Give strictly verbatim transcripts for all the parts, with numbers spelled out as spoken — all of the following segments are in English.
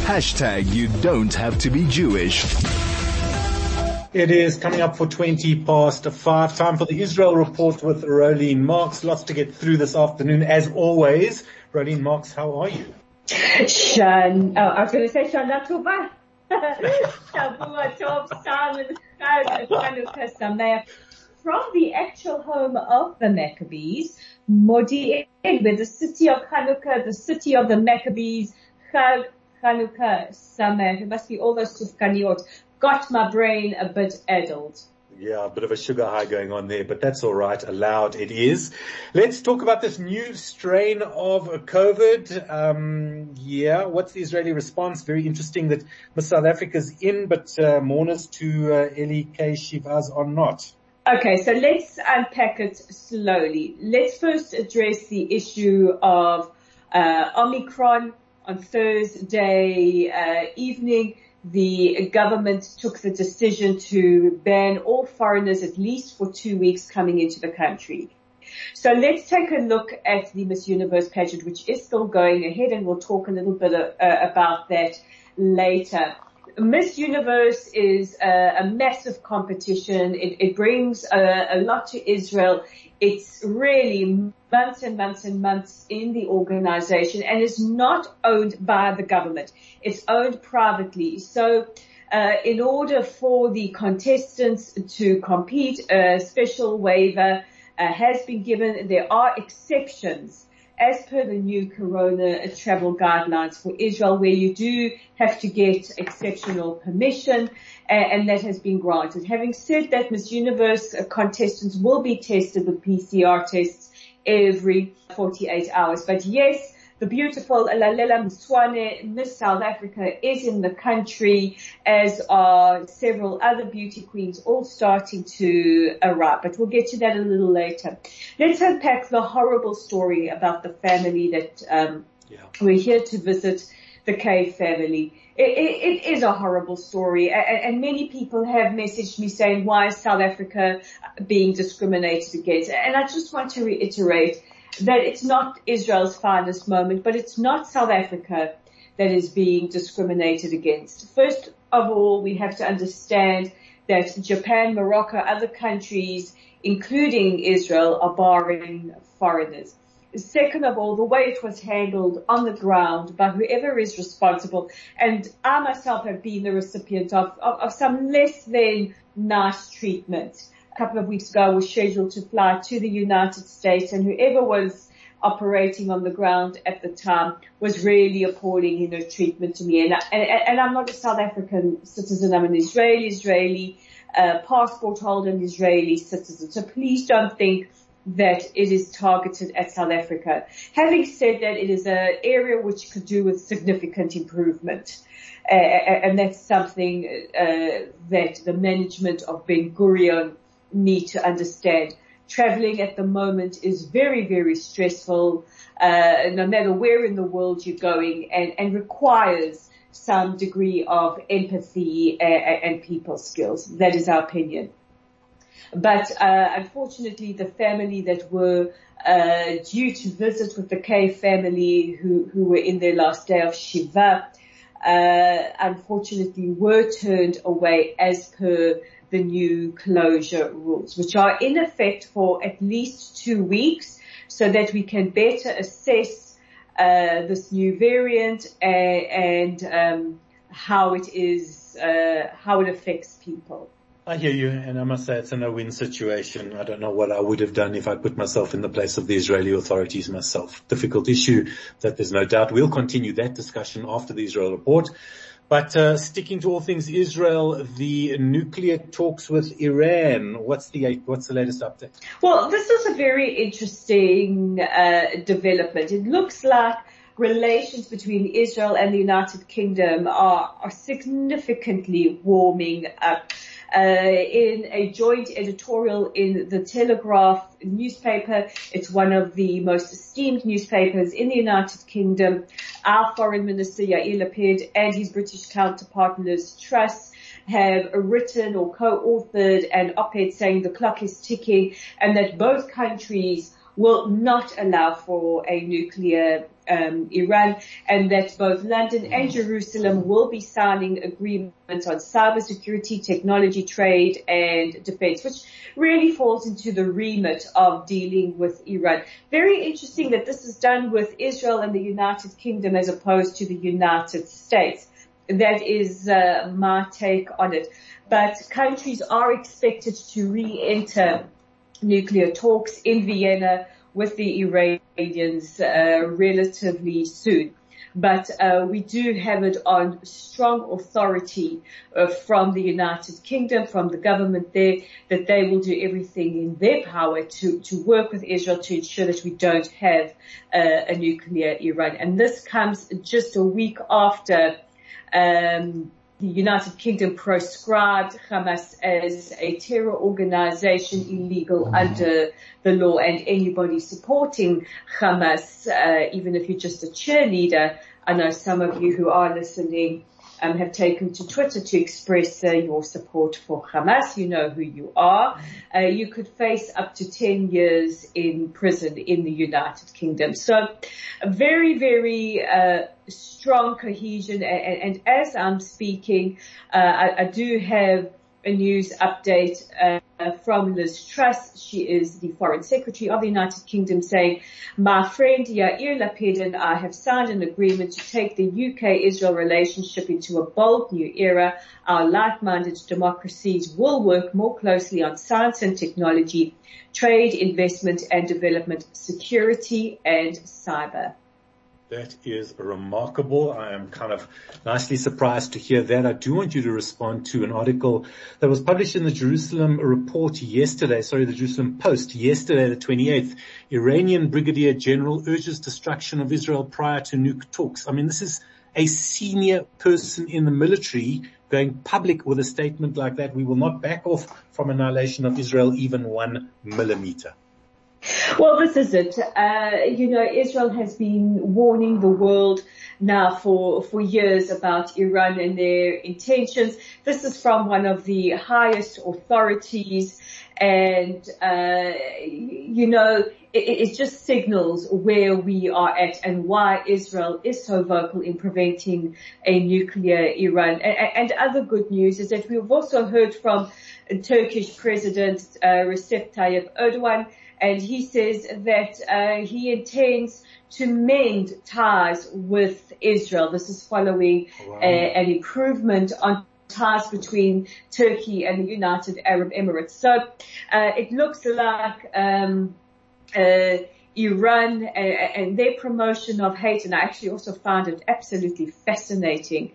Hashtag you don't have to be Jewish. It is coming up for twenty past five. Time for the Israel Report with Rolene Marks. Lots to get through this afternoon, as always. Rolene Marks, how are you? Shan, oh, I was going to say Shana Tova. Shavua Tov, Simon, Chanukah Sameach. From the actual home of the Maccabees, Modi'in, where the city of Chanukah, the city of the Maccabees, Chag Chanukah Sameach. It must be all those Sufkaniot. Got my brain a bit addled. Yeah, a bit of a sugar high going on there, but that's all right. Allowed it is. Let's talk about this new strain of COVID. Um, yeah, what's the Israeli response? Very interesting that Miss South Africa's in, but uh, mourners to uh, Eli K. Shivas are not. Okay, so let's unpack it slowly. Let's first address the issue of uh, Omicron. On Thursday uh, evening, the government took the decision to ban all foreigners at least for two weeks coming into the country. So let's take a look at the Miss Universe pageant, which is still going ahead, and we'll talk a little bit uh, about that later. Miss Universe is a, a massive competition. It, it brings a, a lot to Israel. It's really months and months and months in the organization, and is not owned by the government. It's owned privately. So uh, in order for the contestants to compete, a special waiver uh, has been given. There are exceptions as per the new corona travel guidelines for Israel, where you do have to get exceptional permission, and that has been granted. Having said that, Miss Universe contestants will be tested with P C R tests every forty-eight hours. But yes, the beautiful Lalela Mswane, Miss South Africa, is in the country, as are several other beauty queens, all starting to arrive. But we'll get to that a little later. Let's unpack the horrible story about the family that um, yeah. we're here to visit, the K family. It, it, it is a horrible story, and, and many people have messaged me saying, why is South Africa being discriminated against? And I just want to reiterate that it's not Israel's finest moment, but it's not South Africa that is being discriminated against. First of all, we have to understand that Japan, Morocco, other countries, including Israel, are barring foreigners. Second of all, the way it was handled on the ground by whoever is responsible, and I myself have been the recipient of, of, of some less than nice treatment. A couple of weeks ago, I was scheduled to fly to the United States, and whoever was operating on the ground at the time was really appalling in her treatment to me. And, and, and I'm not a South African citizen. I'm an Israeli, Israeli uh, passport holder, and Israeli citizen. So please don't think that it is targeted at South Africa. Having said that, it is an area which could do with significant improvement. Uh, and that's something uh, that the management of Ben Gurion need to understand. Traveling at the moment is very, very stressful, uh, no matter where in the world you're going, and, and requires some degree of empathy and, and people skills. That is our opinion. But uh, unfortunately, the family that were uh, due to visit with the K family, who, who were in their last day of Shiva, uh, unfortunately were turned away as per the new closure rules, which are in effect for at least two weeks, so that we can better assess uh, this new variant and, and um, how it is, uh, how it affects people. I hear you, and I must say it's a no-win situation. I don't know what I would have done if I put myself in the place of the Israeli authorities myself. Difficult issue that there's no doubt. We'll continue that discussion after the Israel report. But uh, sticking to all things Israel, the nuclear talks with Iran. What's the what's the latest update? Well, this is a very interesting uh, development. It looks like relations between Israel and the United Kingdom are, are significantly warming up. Uh, in a joint editorial in the Telegraph newspaper, it's one of the most esteemed newspapers in the United Kingdom, our Foreign Minister Yair Lapid and his British counterpart Liz Truss have written or co-authored an op-ed saying the clock is ticking and that both countries will not allow for a nuclear um, Iran, and that both London and Jerusalem will be signing agreements on cybersecurity, technology, trade, and defense, which really falls into the remit of dealing with Iran. Very interesting that this is done with Israel and the United Kingdom as opposed to the United States. That is uh, my take on it. But countries are expected to re-enter nuclear talks in Vienna with the Iranians uh, relatively soon. But uh, we do have it on strong authority uh, from the United Kingdom, from the government there, that they will do everything in their power to, to work with Israel to ensure that we don't have uh, a nuclear Iran. And this comes just a week after um the United Kingdom proscribed Hamas as a terror organization, illegal under the law, and anybody supporting Hamas, uh, even if you're just a cheerleader. I know some of you who are listening um, have taken to Twitter to express uh, your support for Hamas. You know who you are. Uh, you could face up to ten years in prison in the United Kingdom. So a very, very uh, strong cohesion. And, and as I'm speaking, uh, I, I do have a news update uh, from Liz Truss. She is the Foreign Secretary of the United Kingdom, saying, my friend Yair Lapid and I have signed an agreement to take the U K-Israel relationship into a bold new era. Our like-minded democracies will work more closely on science and technology, trade, investment and development, security and cyber. That is remarkable. I am kind of nicely surprised to hear that. I do want you to respond to an article that was published in the Jerusalem Report yesterday, sorry, the Jerusalem Post yesterday, the twenty-eighth. Iranian Brigadier General urges destruction of Israel prior to nuke talks. I mean, this is a senior person in the military going public with a statement like that. We will not back off from annihilation of Israel even one millimeter. Well, this is it. Uh, you know, Israel has been warning the world now for, for years about Iran and their intentions. This is from one of the highest authorities. And, uh, you know, it, it just signals where we are at and why Israel is so vocal in preventing a nuclear Iran. And, and other good news is that we've also heard from Turkish President uh, Recep Tayyip Erdogan. And he says that uh, he intends to mend ties with Israel. This is following wow. a, an improvement on ties between Turkey and the United Arab Emirates. So uh, it looks like um, uh, Iran uh, and their promotion of hate, and I actually also found it absolutely fascinating,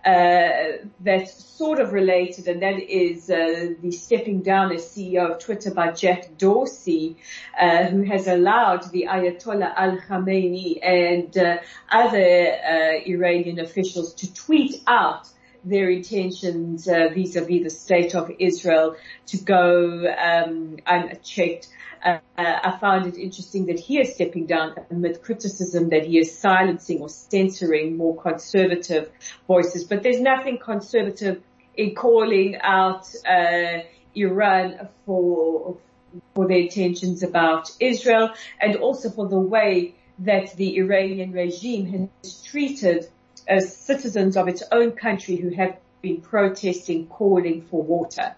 uh, that's sort of related, and that is uh, the stepping down as C E O of Twitter by Jack Dorsey, uh, who has allowed the Ayatollah al-Khamenei and uh, other uh, Iranian officials to tweet out their intentions uh, vis-a-vis the state of Israel to go um, unchecked. Uh, I found it interesting that he is stepping down amid criticism that he is silencing or censoring more conservative voices. But there's nothing conservative in calling out uh, Iran for for their intentions about Israel, and also for the way that the Iranian regime has treated as citizens of its own country who have been protesting, calling for water.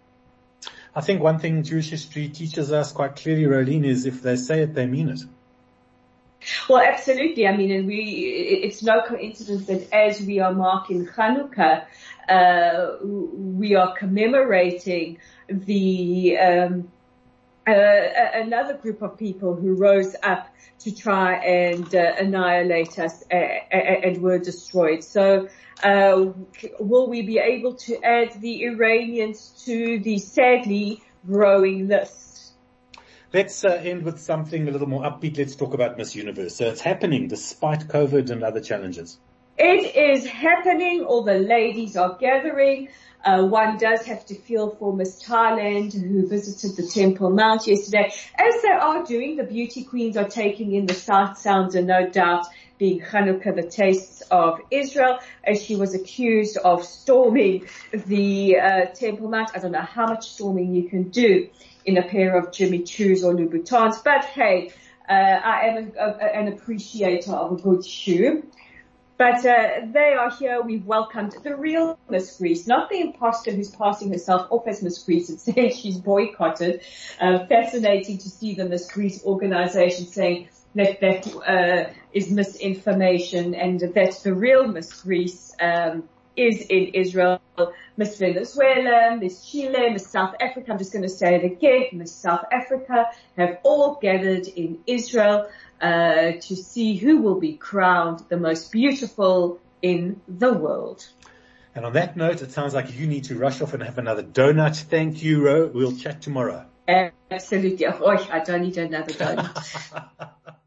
I think one thing Jewish history teaches us quite clearly, Rolene, is if they say it, they mean it. Well, absolutely. I mean, and we, it's no coincidence that as we are marking Hanukkah, uh, we are commemorating the, um, uh, another group of people who rose up to try and uh, annihilate us uh, and were destroyed. So, uh, will we be able to add the Iranians to the sadly growing list? Let's uh, end with something a little more upbeat. Let's talk about Miss Universe. So it's happening despite COVID and other challenges. It is happening. All the ladies are gathering. Uh, one does have to feel for Miss Thailand, who visited the Temple Mount yesterday. As they are doing, the beauty queens are taking in the sight, sounds, and no doubt being Hanukkah, the tastes of Israel, as she was accused of storming the uh, Temple Mount. I don't know how much storming you can do in a pair of Jimmy Choos or Louboutins, but hey, Uh, I am a, a, an appreciator of a good shoe. But uh, they are here. We've welcomed the real Miss Greece, not the imposter who's passing herself off as Miss Greece and saying she's boycotted. Uh, fascinating to see the Miss Greece organization saying that that uh, is misinformation and that the real Miss Greece um, is in Israel. Miss Venezuela, Miss Chile, Miss South Africa, I'm just going to say it again, Miss South Africa have all gathered in Israel uh, to see who will be crowned the most beautiful in the world. And on that note, it sounds like you need to rush off and have another donut. Thank you, Ro. We'll chat tomorrow. Absolutely. Oh, I don't need another donut.